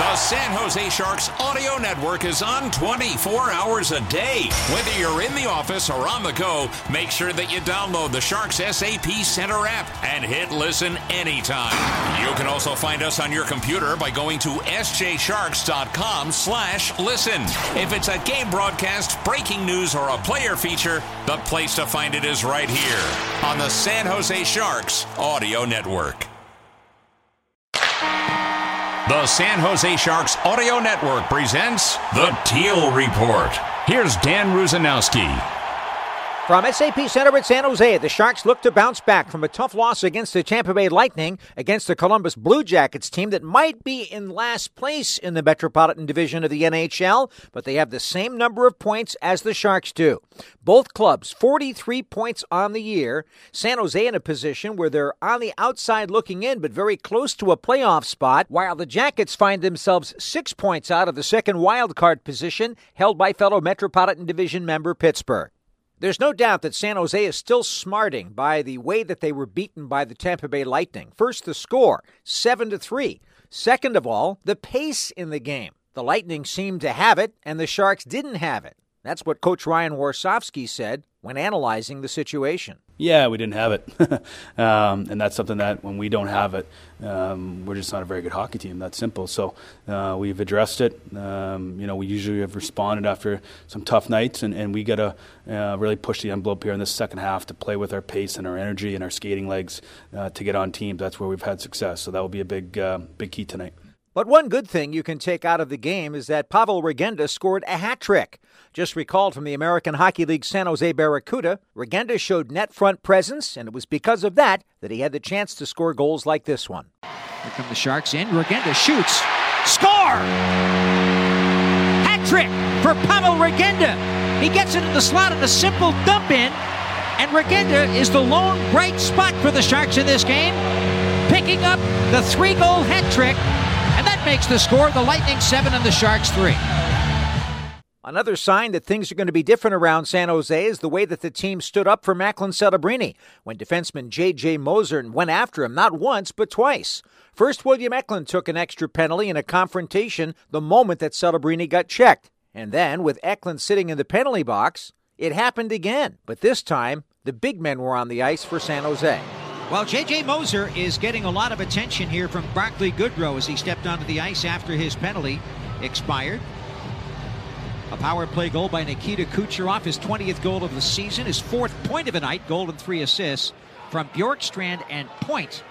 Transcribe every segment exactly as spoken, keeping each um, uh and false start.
The San Jose Sharks Audio Network is on twenty-four hours a day. Whether you're in the office or on the go, make sure that you download the Sharks S A P Center app and hit listen anytime. You can also find us on your computer by going to sjsharks.com slash listen. If it's a game broadcast, breaking news, or a player feature, the place to find it is right here on the San Jose Sharks Audio Network. The San Jose Sharks Audio Network presents The Teal Report. Here's Dan Rusanowski. From S A P Center at San Jose, the Sharks look to bounce back from a tough loss against the Tampa Bay Lightning against the Columbus Blue Jackets team that might be in last place in the Metropolitan Division of the N H L, but they have the same number of points as the Sharks do. Both clubs, forty-three points on the year. San Jose in a position where they're on the outside looking in, but very close to a playoff spot, while the Jackets find themselves six points out of the second wildcard position held by fellow Metropolitan Division member Pittsburgh. There's no doubt that San Jose is still smarting by the way that they were beaten by the Tampa Bay Lightning. First, the score, seven to three. Second of all, the pace in the game. The Lightning seemed to have it, and the Sharks didn't have it. That's what Coach Ryan Warsofsky said when analyzing the situation. Yeah, we didn't have it. um, and that's something that when we don't have it, um, we're just not a very good hockey team. That's simple. So uh, we've addressed it. Um, you know, we usually have responded after some tough nights, and, and we got to uh, really push the envelope here in this second half to play with our pace and our energy and our skating legs uh, to get on teams. That's where we've had success. So that will be a big, uh, big key tonight. But one good thing you can take out of the game is that Pavel Regenda scored a hat trick. Just recalled from the American Hockey League San Jose Barracuda, Regenda showed net front presence, and it was because of that that he had the chance to score goals like this one. Here come the Sharks in. Regenda shoots. Score! Hat trick for Pavel Regenda. He gets it in the slot in a simple dump in, and Regenda is the lone bright spot for the Sharks in this game, picking up the three-goal hat trick. And that makes the score the Lightning seven and the Sharks three. Another sign that things are going to be different around San Jose is the way that the team stood up for Macklin Celebrini when defenseman J J Moser went after him not once but twice. First, William Eklund took an extra penalty in a confrontation the moment that Celebrini got checked. And then, with Eklund sitting in the penalty box, it happened again. But this time, the big men were on the ice for San Jose. Well, J J Moser is getting a lot of attention here from Barclay Goodrow as he stepped onto the ice after his penalty expired. A power play goal by Nikita Kucherov, his twentieth goal of the season, his fourth point of the night, goal and three assists from Bjorkstrand and Point.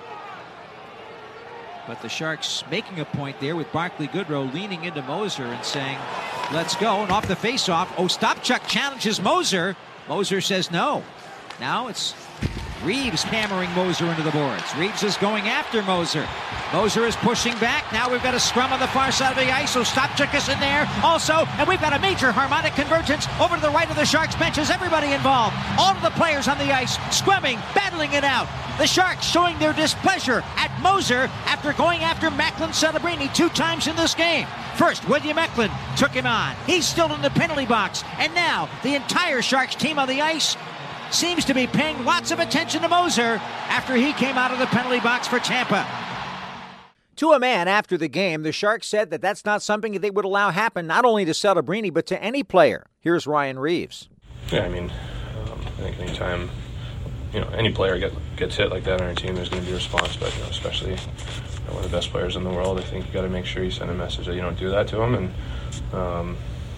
But the Sharks making a point there with Barclay Goodrow leaning into Moser and saying, let's go. And off the faceoff, Ostapchuk challenges Moser. Moser says no. Now it's Reeves hammering Moser into the boards. Reeves is going after Moser. Moser is pushing back. Now we've got a scrum on the far side of the ice. Ostapchuk is in there also. And we've got a major harmonic convergence over to the right of the Sharks benches. Everybody involved. All of the players on the ice scrumming, battling it out. The Sharks showing their displeasure at Moser after going after Macklin Celebrini two times in this game. First, William Eklund took him on. He's still in the penalty box. And now the entire Sharks team on the ice seems to be paying lots of attention to Moser after he came out of the penalty box for Tampa. To a man after the game, the Sharks said that that's not something that they would allow happen not only to Celebrini but to any player. Here's Ryan Reeves. Yeah, I mean, um, I think anytime you know any player get, gets hit like that on our team, there's going to be a response. But you know, especially you know, one of the best players in the world, I think you got to make sure you send a message that you don't do that to him, and um,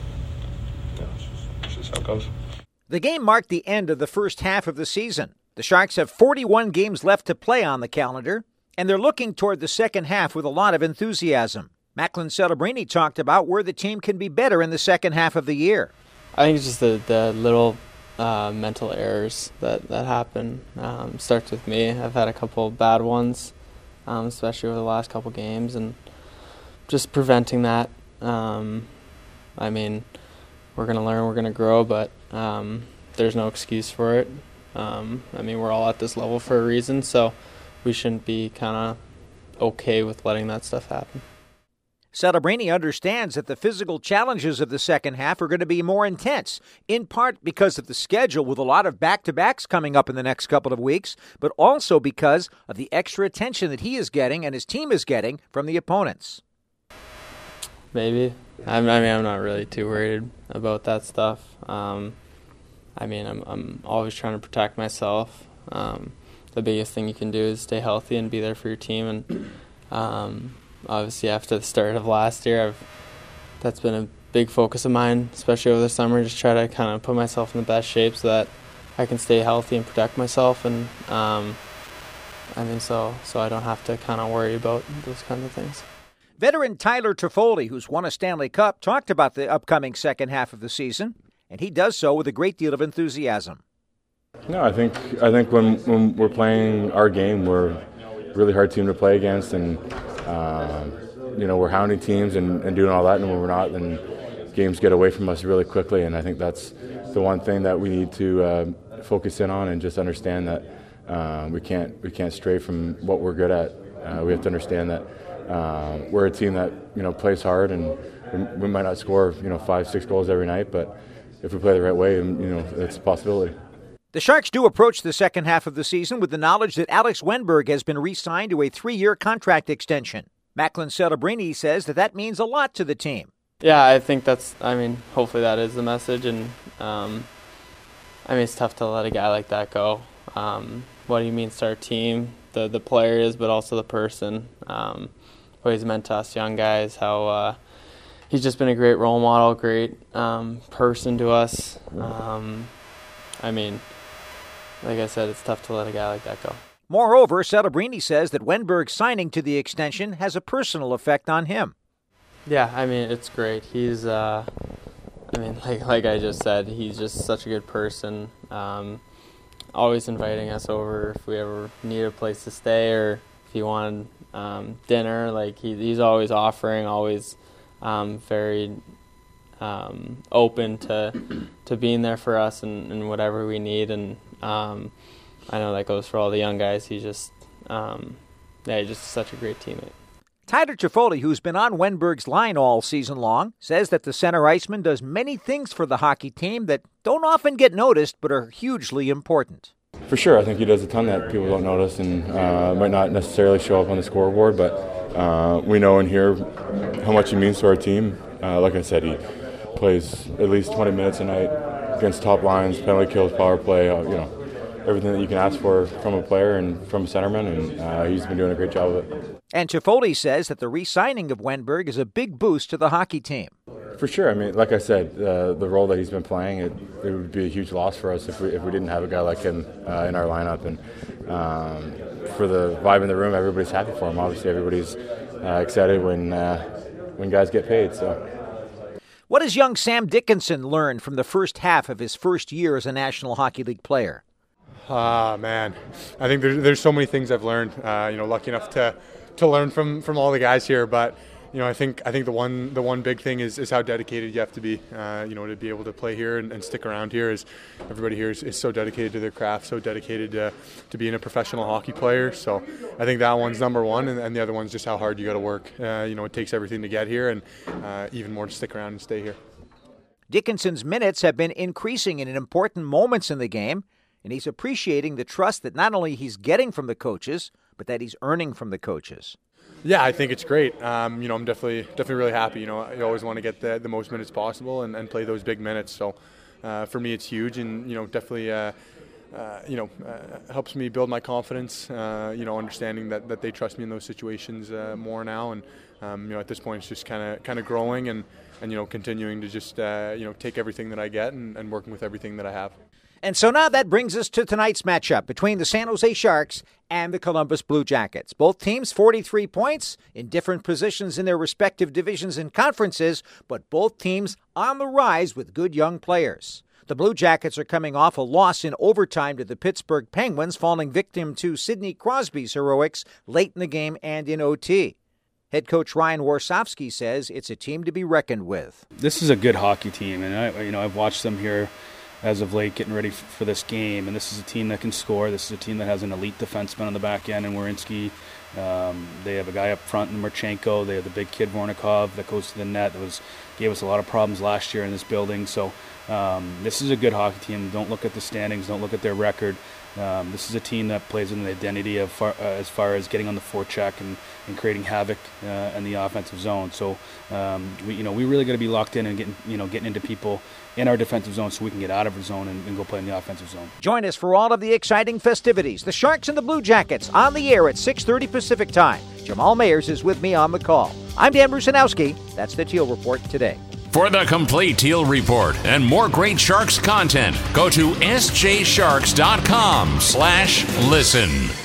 you know, it's just, it's just how it goes. The game marked the end of the first half of the season. The Sharks have forty-one games left to play on the calendar, and they're looking toward the second half with a lot of enthusiasm. Macklin Celebrini talked about where the team can be better in the second half of the year. I think it's just the, the little uh, mental errors that, that happen. Um, starts with me. I've had a couple bad ones, um, especially over the last couple games, and just preventing that. Um, I mean, we're going to learn, we're going to grow, but um, there's no excuse for it. Um, I mean, we're all at this level for a reason, so we shouldn't be kind of okay with letting that stuff happen. Celebrini understands that the physical challenges of the second half are going to be more intense, in part because of the schedule with a lot of back-to-backs coming up in the next couple of weeks, but also because of the extra attention that he is getting and his team is getting from the opponents. maybe. I mean, I'm not really too worried about that stuff. Um, I mean, I'm I'm always trying to protect myself. Um, the biggest thing you can do is stay healthy and be there for your team. And um, obviously, after the start of last year, I've that's been a big focus of mine, especially over the summer. Just try to kind of put myself in the best shape so that I can stay healthy and protect myself. And um, I mean, so so I don't have to kind of worry about those kinds of things. Veteran Tyler Toffoli, who's won a Stanley Cup, talked about the upcoming second half of the season, and he does so with a great deal of enthusiasm. No, I think I think when, when we're playing our game, we're a really hard team to play against, and um, you know we're hounding teams and, and doing all that, and when we're not, then games get away from us really quickly. And I think that's the one thing that we need to uh, focus in on, and just understand that uh, we can't we can't stray from what we're good at. Uh, we have to understand that. Uh, we're a team that you know plays hard, and we, we might not score you know five, six goals every night, but if we play the right way, you know it's a possibility. The Sharks do approach the second half of the season with the knowledge that Alex Wennberg has been re-signed to a three-year contract extension. Macklin Celebrini says that that means a lot to the team. Yeah, I think that's. I mean, hopefully that is the message, and um, I mean it's tough to let a guy like that go. Um, what he means to our team, the the player is, but also the person. Um, what he's meant to us young guys, how uh, he's just been a great role model, great um, person to us. Um, I mean, like I said, it's tough to let a guy like that go. Moreover, Celebrini says that Wennberg's signing to the extension has a personal effect on him. Yeah, I mean, it's great. He's, uh, I mean, like like I just said, he's just such a good person. Um, always inviting us over if we ever need a place to stay, or if he wanted um, dinner. Like he, he's always offering, always um, very um, open to to being there for us and, and whatever we need. And um, I know that goes for all the young guys. He's just, um, yeah, he's just such a great teammate. Tyler Toffoli, who's been on Wennberg's line all season long, says that the center iceman does many things for the hockey team that don't often get noticed but are hugely important. For sure, I think he does a ton that people don't notice and uh, might not necessarily show up on the scoreboard, but uh, we know and hear how much he means to our team. Uh, like I said, he plays at least twenty minutes a night against top lines, penalty kills, power play, uh, you know, everything that you can ask for from a player and from a centerman, and uh, he's been doing a great job of it. And Toffoli says that the re-signing of Wennberg is a big boost to the hockey team. For sure. I mean, like I said, uh, the role that he's been playing, it, it would be a huge loss for us if we if we didn't have a guy like him uh, in our lineup. And um, for the vibe in the room, everybody's happy for him. Obviously, everybody's uh, excited when uh, when guys get paid. So. What has young Sam Dickinson learned from the first half of his first year as a National Hockey League player? Ah, man. I think there's, there's so many things I've learned. Uh, you know, lucky enough to to learn from, from all the guys here. But, you know, I think I think the one the one big thing is, is how dedicated you have to be, uh, you know, to be able to play here and, and stick around here. Is everybody here is, is so dedicated to their craft, so dedicated to, to being a professional hockey player. So I think that one's number one, and, and the other one's just how hard you got to work. Uh, you know, it takes everything to get here, and uh, even more to stick around and stay here. Dickinson's minutes have been increasing in important moments in the game, and he's appreciating the trust that not only he's getting from the coaches, but that he's earning from the coaches. Yeah, I think it's great. Um, you know, I'm definitely definitely really happy. You know, you always want to get the, the most minutes possible and, and play those big minutes. So uh, for me, it's huge, and you know, definitely uh, uh, you know uh, helps me build my confidence. Uh, you know, understanding that, that they trust me in those situations uh, more now, and um, you know, at this point, it's just kind of kind of growing and and you know, continuing to just uh, you know take everything that I get and, and working with everything that I have. And so now that brings us to tonight's matchup between the San Jose Sharks and the Columbus Blue Jackets. Both teams forty-three points in different positions in their respective divisions and conferences, but both teams on the rise with good young players. The Blue Jackets are coming off a loss in overtime to the Pittsburgh Penguins, falling victim to Sidney Crosby's heroics late in the game and in O T. Head coach Ryan Warsofsky says it's a team to be reckoned with. This is a good hockey team, and I, you know, I've watched them here as of late, getting ready for this game. And this is a team that can score. This is a team that has an elite defenseman on the back end in Werenski. Um, they have a guy up front in Marchenko. They have the big kid Vornikov that goes to the net. That was gave us a lot of problems last year in this building. So um, this is a good hockey team. Don't look at the standings. Don't look at their record. Um, this is a team that plays with an identity of far, uh, as far as getting on the forecheck and, and creating havoc uh, in the offensive zone. So, um, we, you know, we really got to be locked in and getting, you know, getting into people in our defensive zone so we can get out of our zone and, and go play in the offensive zone. Join us for all of the exciting festivities. The Sharks and the Blue Jackets on the air at six thirty Pacific Time. Jamal Mayers is with me on the call. I'm Dan Rusanowski. That's the Teal Report today. For the complete Teal Report and more great Sharks content, go to s j sharks dot com slash listen.